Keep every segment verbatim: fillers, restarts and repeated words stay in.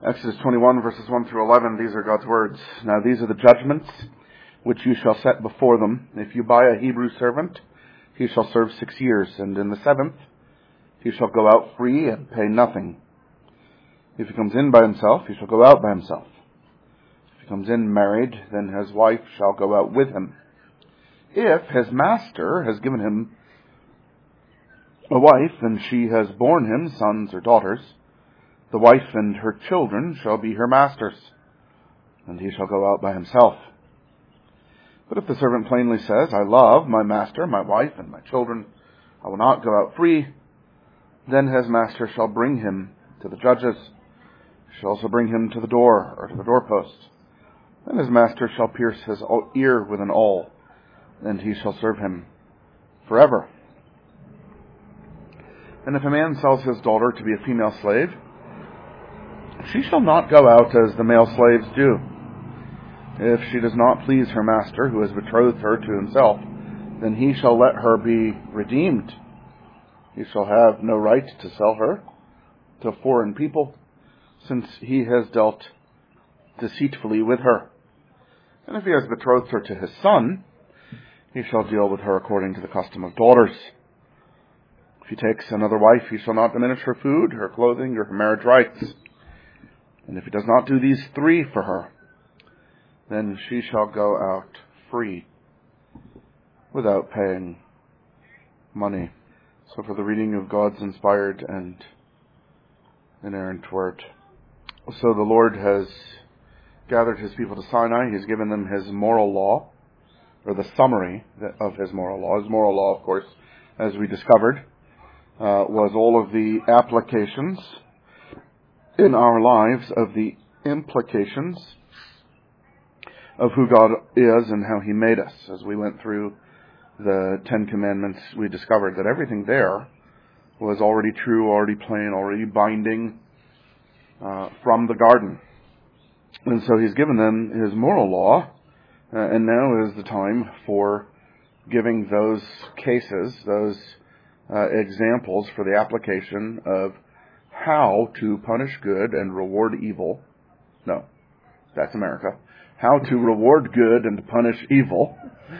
Exodus twenty-one, verses one through eleven, these are God's words. Now these are the judgments which you shall set before them. If you buy a Hebrew servant, he shall serve six years, and in the seventh he shall go out free and pay nothing. If he comes in by himself, he shall go out by himself. If he comes in married, then his wife shall go out with him. If his master has given him a wife, and she has borne him sons or daughters, the wife and her children shall be her master's, and he shall go out by himself. But if the servant plainly says, I love my master, my wife, and my children, I will not go out free, then his master shall bring him to the judges. He shall also bring him to the door, or to the doorpost. Then his master shall pierce his ear with an awl, and he shall serve him forever. And if a man sells his daughter to be a female slave, she shall not go out as the male slaves do. If she does not please her master, who has betrothed her to himself, then he shall let her be redeemed. He shall have no right to sell her to a foreign people, since he has dealt deceitfully with her. And if he has betrothed her to his son, he shall deal with her according to the custom of daughters. If he takes another wife, he shall not diminish her food, her clothing, or her marriage rights. And if he does not do these three for her, then she shall go out free without paying money. So for the reading of God's inspired and inerrant word. So the Lord has gathered his people to Sinai. He's given them his moral law, or the summary of his moral law. His moral law, of course, as we discovered, uh, was all of the applications in our lives of the implications of who God is and how he made us. As we went through the Ten Commandments, we discovered that everything there was already true, already plain, already binding uh, from the garden. And so he's given them his moral law, uh, and now is the time for giving those cases, those uh, examples for the application of how to punish good and reward evil. No, that's America. How to reward good and punish evil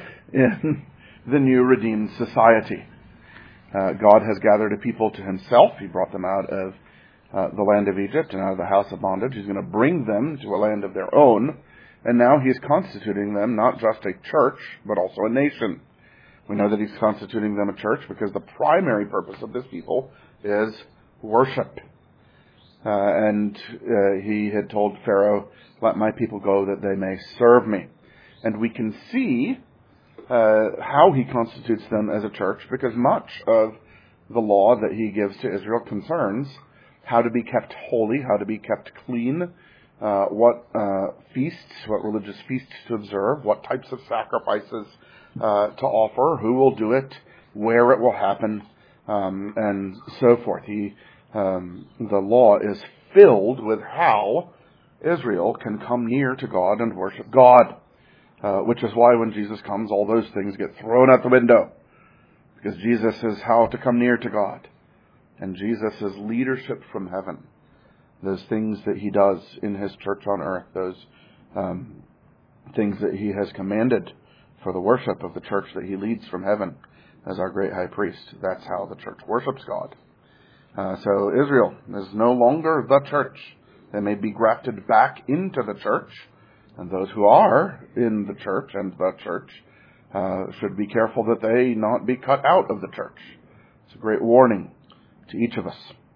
in the new redeemed society. Uh, God has gathered a people to himself. He brought them out of uh, the land of Egypt and out of the house of bondage. He's going to bring them to a land of their own. And now he's constituting them not just a church, but also a nation. We know that he's constituting them a church because the primary purpose of this people is worship. Uh, and uh, he had told Pharaoh, let my people go that they may serve me. And we can see uh, how he constitutes them as a church, because much of the law that he gives to Israel concerns how to be kept holy, how to be kept clean, uh, what uh, feasts, what religious feasts to observe, what types of sacrifices uh, to offer, who will do it, where it will happen, um, and so forth. He Um, the law is filled with how Israel can come near to God and worship God, uh, which is why when Jesus comes, all those things get thrown out the window, because Jesus is how to come near to God, and Jesus is leadership from heaven. Those things that he does in his church on earth, those um, things that he has commanded for the worship of the church that he leads from heaven as our great high priest. That's how the church worships God. Uh, so Israel is no longer the church. They may be grafted back into the church, and those who are in the church and the church uh, should be careful that they not be cut out of the church. It's a great warning to each of us.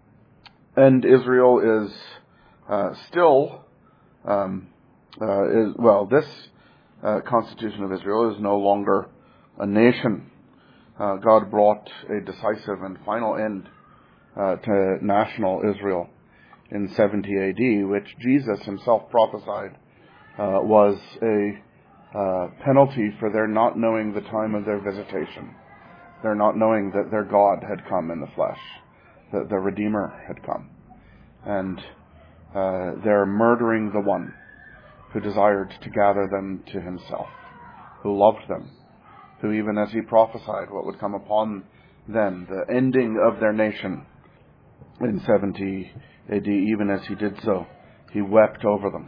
And Israel is uh, still, um, uh, is, well, this uh, constitution of Israel is no longer a nation. Uh, God brought a decisive and final end Uh, to national Israel in seventy A D, which Jesus himself prophesied uh, was a uh, penalty for their not knowing the time of their visitation, their not knowing that their God had come in the flesh, that the Redeemer had come, and uh, their murdering the one who desired to gather them to himself, who loved them, who even as he prophesied what would come upon them, the ending of their nation, in seventy A D, even as he did so, he wept over them,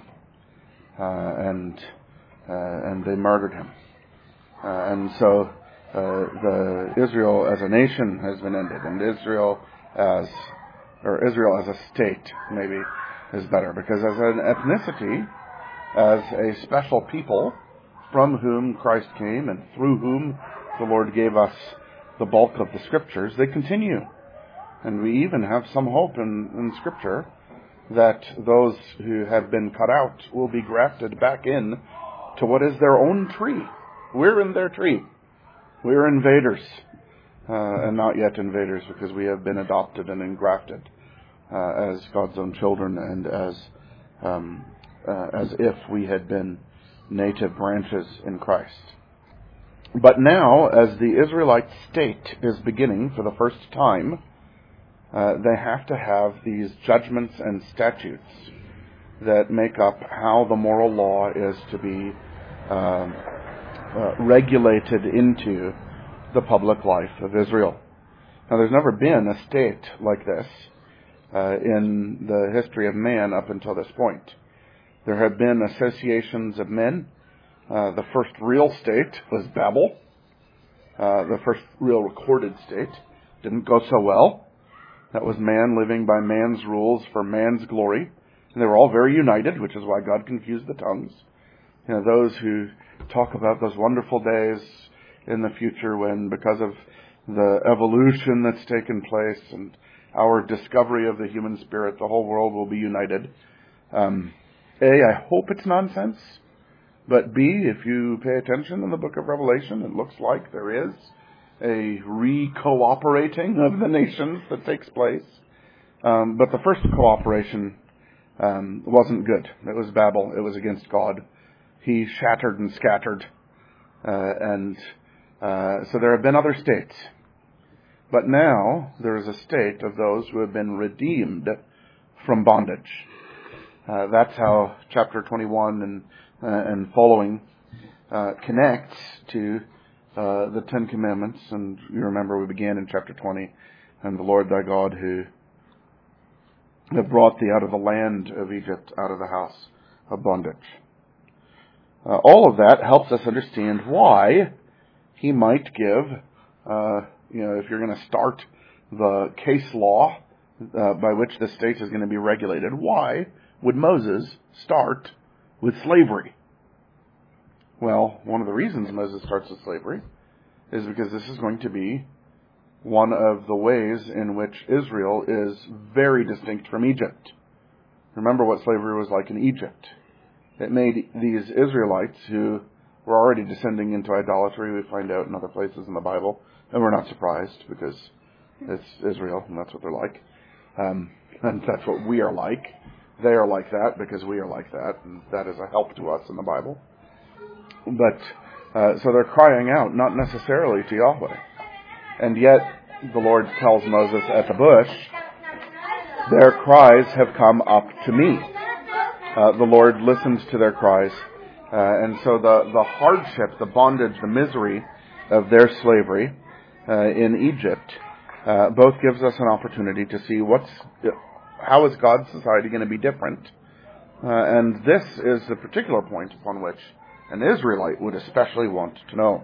uh, and uh, and they murdered him. Uh, and so uh, the Israel as a nation has been ended, and Israel as or Israel as a state maybe is better, because as an ethnicity, as a special people from whom Christ came and through whom the Lord gave us the bulk of the Scriptures, they continue. And we even have some hope in, in Scripture that those who have been cut out will be grafted back in to what is their own tree. We're in their tree. We're invaders, uh, and not yet invaders, because we have been adopted and engrafted uh, as God's own children, and as um, uh, as if we had been native branches in Christ. But now, as the Israelite state is beginning for the first time, uh, they have to have these judgments and statutes that make up how the moral law is to be um, uh, regulated into the public life of Israel. Now, there's never been a state like this uh, in the history of man up until this point. There have been associations of men. Uh, the first real state was Babel. Uh, the first real recorded state didn't go so well. That was man living by man's rules for man's glory. And they were all very united, which is why God confused the tongues. You know, those who talk about those wonderful days in the future when, because of the evolution that's taken place and our discovery of the human spirit, the whole world will be united. Um, A, I hope it's nonsense. But B, if you pay attention in the book of Revelation, it looks like there is a re-cooperating of the nations that takes place. Um, but the first cooperation um, wasn't good. It was Babel. It was against God. He shattered and scattered. Uh, and uh, so there have been other states. But now there is a state of those who have been redeemed from bondage. Uh, that's how chapter twenty-one and uh, and following uh, connects to uh, the Ten Commandments. And you remember we began in chapter twenty, and the Lord thy God who have brought thee out of the land of Egypt, out of the house of bondage. Uh, all of that helps us understand why he might give, uh, you know, if you're going to start the case law uh, by which the state is going to be regulated, why would Moses start with slavery? Well, one of the reasons Moses starts with slavery is because this is going to be one of the ways in which Israel is very distinct from Egypt. Remember what slavery was like in Egypt. It made these Israelites, who were already descending into idolatry, we find out in other places in the Bible, and we're not surprised because it's Israel and that's what they're like. Um, and that's what we are like. They are like that because we are like that, and that is a help to us in the Bible. But, uh, so they're crying out, not necessarily to Yahweh. And yet, the Lord tells Moses at the bush, their cries have come up to me. Uh, the Lord listens to their cries. Uh, and so the, the hardship, the bondage, the misery of their slavery uh, in Egypt uh, both gives us an opportunity to see what's how is God's society going to be different. Uh, and this is the particular point upon which an Israelite would especially want to know.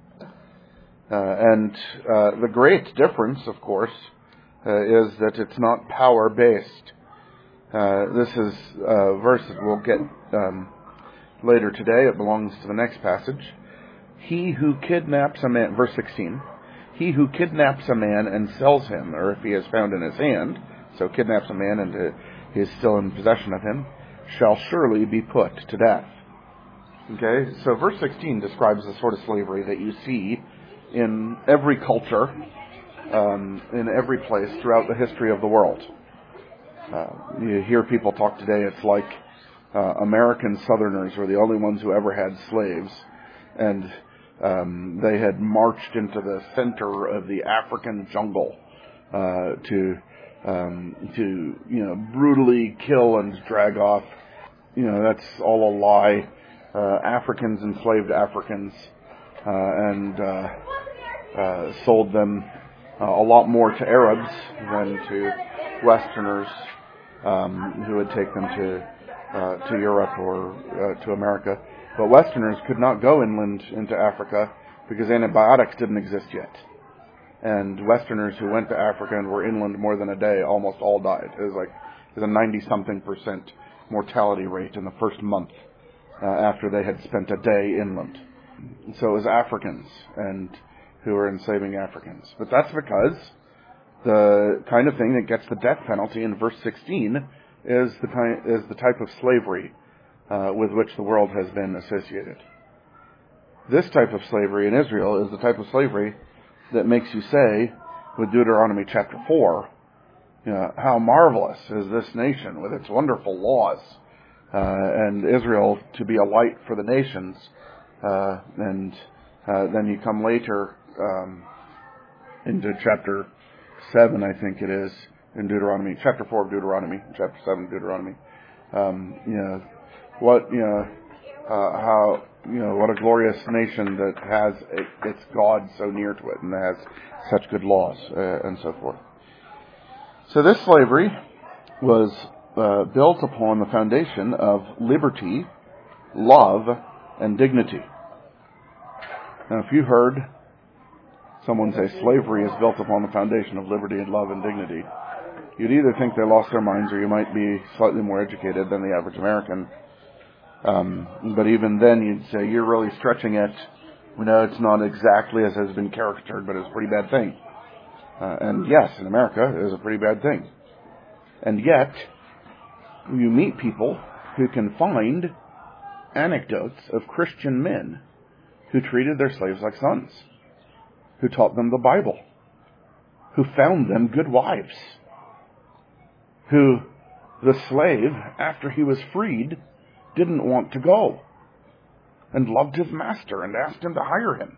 Uh, and uh, the great difference, of course, uh, is that it's not power-based. Uh, this is a verse that we'll get um, later today. It belongs to the next passage. He who kidnaps a man, verse sixteen, he who kidnaps a man and sells him, or if he is found in his hand, so kidnaps a man and uh, he is still in possession of him, shall surely be put to death. Okay, so verse sixteen describes the sort of slavery that you see in every culture, um, in every place throughout the history of the world. Uh, you hear people talk today, it's like uh, American Southerners were the only ones who ever had slaves, and um, they had marched into the center of the African jungle uh, to, um, to you know, brutally kill and drag off. You know, that's all a lie. Uh, Africans enslaved Africans uh, and uh, uh, sold them uh, a lot more to Arabs than to Westerners um, who would take them to uh, to Europe or uh, to America. But Westerners could not go inland into Africa because antibiotics didn't exist yet. And Westerners who went to Africa and were inland more than a day almost all died. It was like it was a ninety-something percent mortality rate in the first month uh, after they had spent a day inland. So it was Africans and who were enslaving Africans. But that's because the kind of thing that gets the death penalty in verse sixteen is the kind is the type of slavery uh, with which the world has been associated. This type of slavery in Israel is the type of slavery that makes you say, with Deuteronomy chapter four, you know, how marvelous is this nation with its wonderful laws, uh, and Israel to be a light for the nations. Uh, and uh, then you come later um, into chapter seven, I think it is, in Deuteronomy, chapter four of Deuteronomy, chapter seven of Deuteronomy. Um, you know, what, you know, uh, how, you know, what a glorious nation that has a, its God so near to it and has such good laws, uh, and so forth. So this slavery was uh, built upon the foundation of liberty, love, and dignity. Now, if you heard someone say slavery is built upon the foundation of liberty and love and dignity, you'd either think they lost their minds or you might be slightly more educated than the average American. Um, but even then, you'd say, you're really stretching it. We know it's not exactly as has been caricatured, but it's a pretty bad thing. Uh, and yes, in America, it is a pretty bad thing. And yet, you meet people who can find anecdotes of Christian men who treated their slaves like sons, who taught them the Bible, who found them good wives, who the slave, after he was freed, didn't want to go and loved his master and asked him to hire him.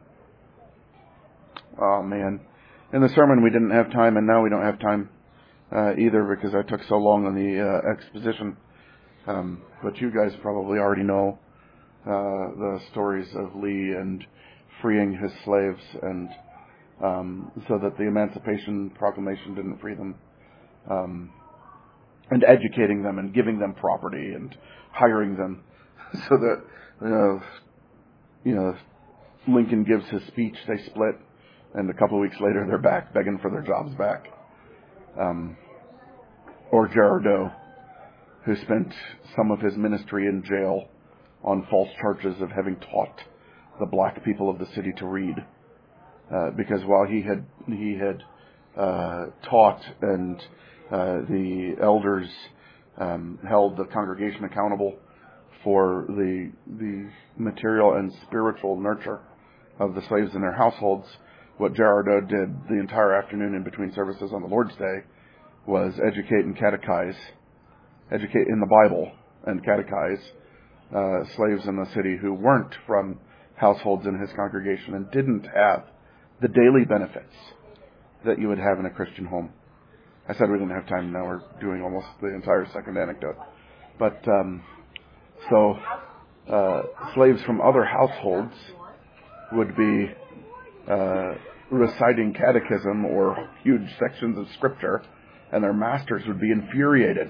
Oh, man. In the sermon, we didn't have time, and now we don't have time uh, either because I took so long on the uh, exposition. Um, but you guys probably already know uh, the stories of Lee and freeing his slaves, and um, so that the Emancipation Proclamation didn't free them, um, and educating them and giving them property and hiring them, so that you know, you know, Lincoln gives his speech, they split, and a couple of weeks later they're back begging for their jobs back. Um, or Gerard Doe, who spent some of his ministry in jail on false charges of having taught the black people of the city to read, uh, because while he had he had uh, taught and uh, the elders um, held the congregation accountable for the the material and spiritual nurture of the slaves in their households, what Gerard Doe did the entire afternoon in between services on the Lord's Day was educate and catechize, educate in the Bible and catechize uh, slaves in the city who weren't from households in his congregation and didn't have the daily benefits that you would have in a Christian home. I said we didn't have time. Now we're doing almost the entire second anecdote. But um, so uh, slaves from other households would be uh, reciting catechism or huge sections of scripture, and their masters would be infuriated.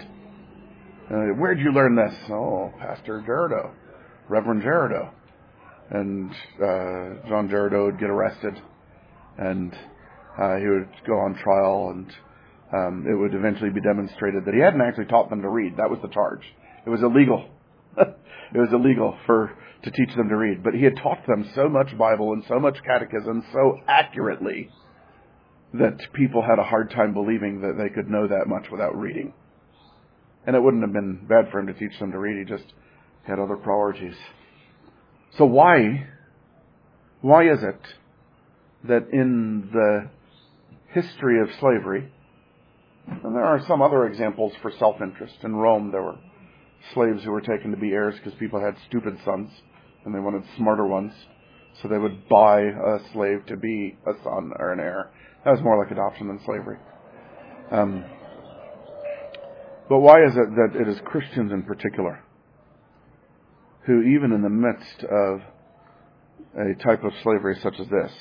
Uh, where'd you learn this? Oh, Pastor Gerard Doe, Reverend Gerard Doe. And uh, John Gerard Doe would get arrested, and uh, he would go on trial, and um, it would eventually be demonstrated that he hadn't actually taught them to read. That was the charge. It was illegal. It was illegal for to teach them to read. But he had taught them so much Bible and so much catechism so accurately that people had a hard time believing that they could know that much without reading. And it wouldn't have been bad for him to teach them to read. He just had other priorities. So why, why is it that in the history of slavery, and there are some other examples for self-interest. In Rome, there were slaves who were taken to be heirs because people had stupid sons and they wanted smarter ones, so they would buy a slave to be a son or an heir. That was more like adoption than slavery. Um, but why is it that it is Christians in particular who, even in the midst of a type of slavery such as this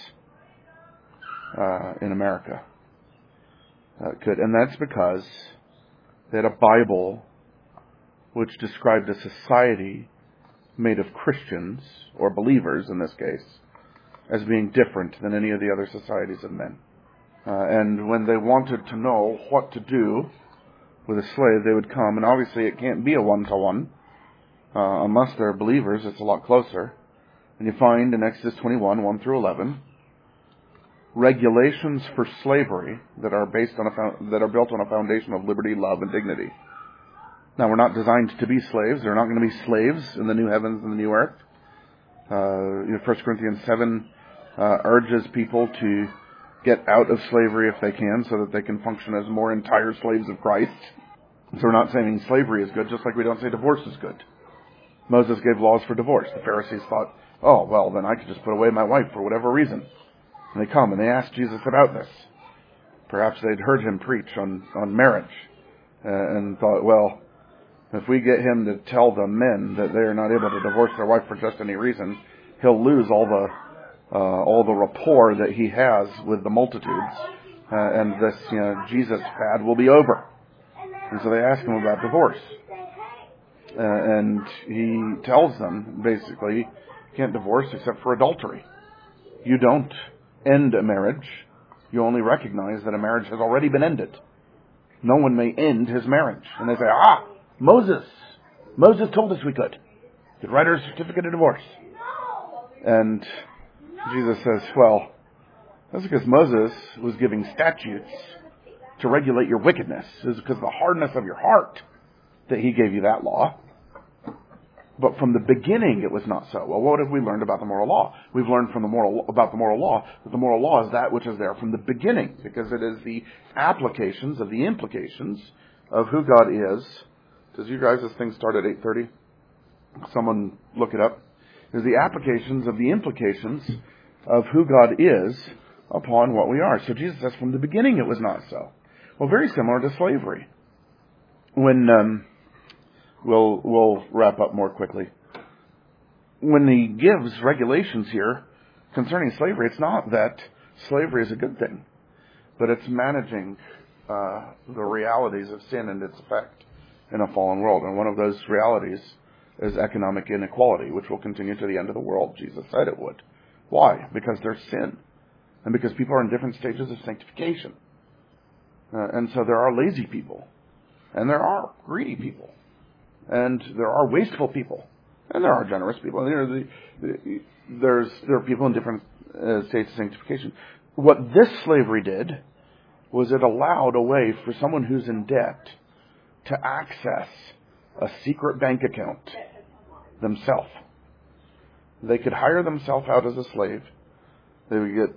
uh, in America, uh, could? And that's because they had a Bible which described a society made of Christians, or believers in this case, as being different than any of the other societies of men. Uh, and when they wanted to know what to do with a slave, they would come, and obviously it can't be a one-to-one. Uh, unless they're believers, it's a lot closer. And you find in Exodus twenty-one, one through eleven, regulations for slavery that are based on a that are built on a foundation of liberty, love, and dignity. Now, we're not designed to be slaves. There are not going to be slaves in the new heavens and the new earth. Uh, you know, First Corinthians seven uh, urges people to get out of slavery if they can, so that they can function as more entire slaves of Christ. So we're not saying slavery is good, just like we don't say divorce is good. Moses gave laws for divorce. The Pharisees thought, oh, well, then I could just put away my wife for whatever reason. And they come and they ask Jesus about this. Perhaps they'd heard him preach on, on marriage uh, and thought, well, if we get him to tell the men that they are not able to divorce their wife for just any reason, he'll lose all the uh, all the rapport that he has with the multitudes, uh, and this you know Jesus fad will be over. And so they ask him about divorce, uh, and he tells them basically, you can't divorce except for adultery. You don't end a marriage. You only recognize that a marriage has already been ended. No one may end his marriage. And they say, ah, Moses. Moses told us we could. Could write her a certificate of divorce. And Jesus says, well, that's because Moses was giving statutes to regulate your wickedness. It's because of the hardness of your heart that he gave you that law. But from the beginning, it was not so. Well, what have we learned about the moral law? We've learned from the moral about the moral law that the moral law is that which is there from the beginning, because it is the applications of the implications of who God is. Does you guys, this thing start at eight thirty? Someone look it up. Is the applications of the implications of who God is upon what we are. So Jesus says from the beginning it was not so. Well, very similar to slavery. When um, we'll we'll wrap up more quickly. When he gives regulations here concerning slavery, it's not that slavery is a good thing, but it's managing uh, the realities of sin and its effect in a fallen world. And one of those realities is economic inequality, which will continue to the end of the world. Jesus said it would. Why? Because there's sin. And because people are in different stages of sanctification. Uh, and so there are lazy people. And there are greedy people. And there are wasteful people. And there are generous people. And there, the, the, there's, there are people in different uh, states of sanctification. What this slavery did was it allowed a way for someone who's in debt to access a secret bank account themselves. They could hire themselves out as a slave. They would get,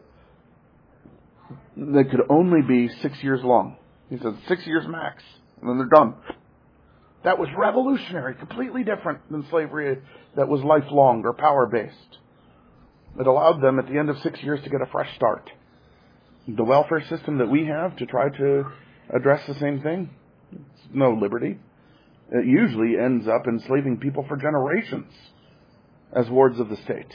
they could only be six years long. He said six years max, and then they're done. That was revolutionary, completely different than slavery that was lifelong or power-based. It allowed them at the end of six years to get a fresh start. The welfare system that we have to try to address the same thing, it's no liberty. It usually ends up enslaving people for generations as wards of the state.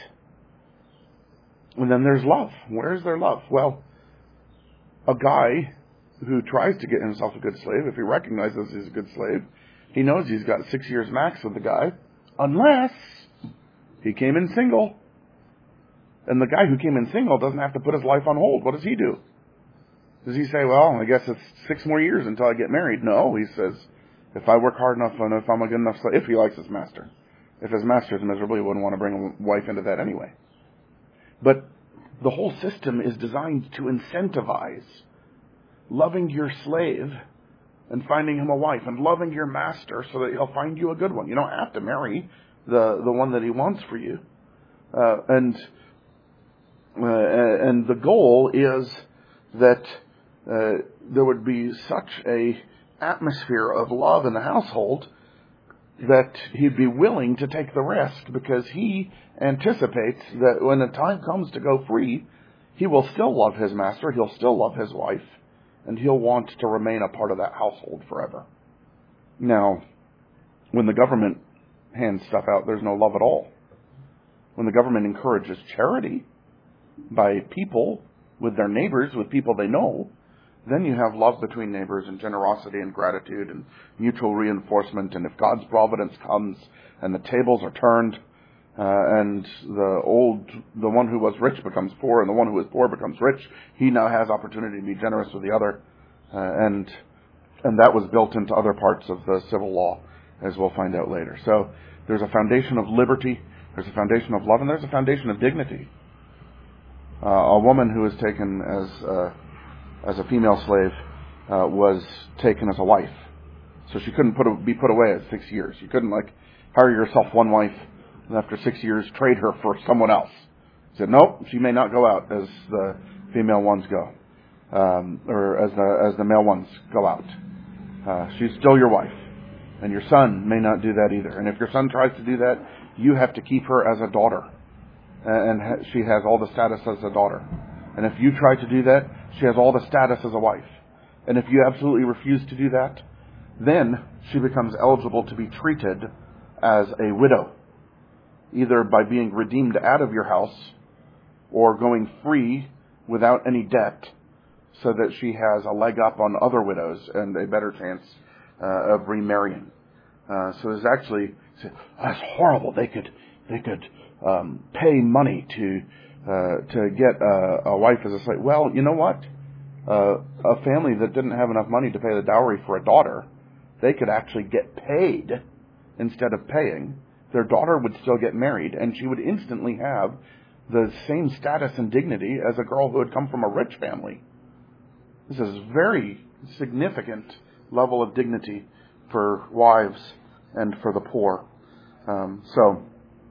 And then there's love. Where is their love? Well, a guy who tries to get himself a good slave, if he recognizes he's a good slave, he knows he's got six years max with the guy, unless he came in single. And the guy who came in single doesn't have to put his life on hold. What does he do? Does he say, well, I guess it's six more years until I get married? No, he says, if I work hard enough and if I'm a good enough slave, if he likes his master. If his master is miserable, he wouldn't want to bring a wife into that anyway. But the whole system is designed to incentivize loving your slave and finding him a wife, and loving your master so that he'll find you a good one. You don't have to marry the, the one that he wants for you. Uh, and uh, and the goal is that uh, there would be such a atmosphere of love in the household that he'd be willing to take the risk, because he anticipates that when the time comes to go free, he will still love his master, he'll still love his wife, and he'll want to remain a part of that household forever. Now, when the government hands stuff out, there's no love at all. When the government encourages charity by people with their neighbors, with people they know, then you have love between neighbors and generosity and gratitude and mutual reinforcement. And if God's providence comes and the tables are turned, uh, and the old, the one who was rich becomes poor and the one who was poor becomes rich, he now has opportunity to be generous with the other. Uh, and and that was built into other parts of the civil law, as we'll find out later. So there's a foundation of liberty, there's a foundation of love, and there's a foundation of dignity. Uh, a woman who was taken as uh, as a female slave uh, was taken as a wife, so she couldn't put a, be put away at six years. You couldn't like hire yourself one wife and after six years trade her for someone else. He said, nope, she may not go out as the female ones go, um, or as the as the male ones go out. Uh, she's still your wife, and your son may not do that either. And if your son tries to do that, you have to keep her as a daughter, and ha- she has all the status as a daughter. And if you try to do that, she has all the status as a wife. And if you absolutely refuse to do that, then she becomes eligible to be treated as a widow, either by being redeemed out of your house or going free without any debt, so that she has a leg up on other widows and a better chance uh, of remarrying. Uh, so it's actually, that's horrible. They could they could um, pay money to uh, to get a, a wife as a slave. Well, you know what? Uh, a family that didn't have enough money to pay the dowry for a daughter, they could actually get paid instead of paying. Their daughter would still get married, and she would instantly have the same status and dignity as a girl who had come from a rich family. This is a very significant level of dignity for wives and for the poor. Um, so,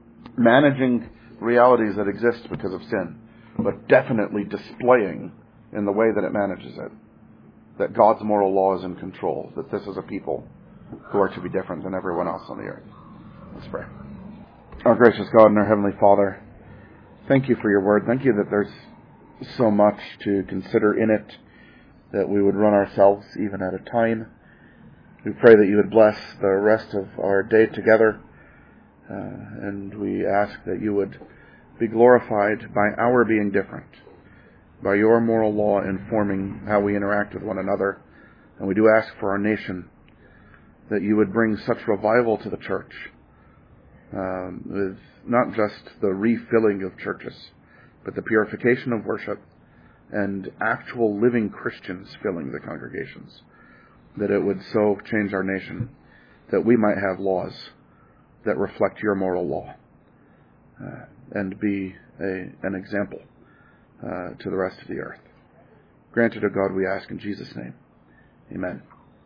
managing realities that exist because of sin, but definitely displaying in the way that it manages it that God's moral law is in control, that this is a people who are to be different than everyone else on the earth. Let's pray. Our gracious God and our Heavenly Father, thank you for your word. Thank you that there's so much to consider in it, that we would run ourselves even at a time. We pray that you would bless the rest of our day together, uh, and we ask that you would be glorified by our being different, by your moral law informing how we interact with one another. And we do ask for our nation that you would bring such revival to the church, um, with not just the refilling of churches, but the purification of worship and actual living Christians filling the congregations, that it would so change our nation that we might have laws that reflect your moral law, uh, and be a, an example uh, to the rest of the earth. Granted, O God, we ask in Jesus' name. Amen.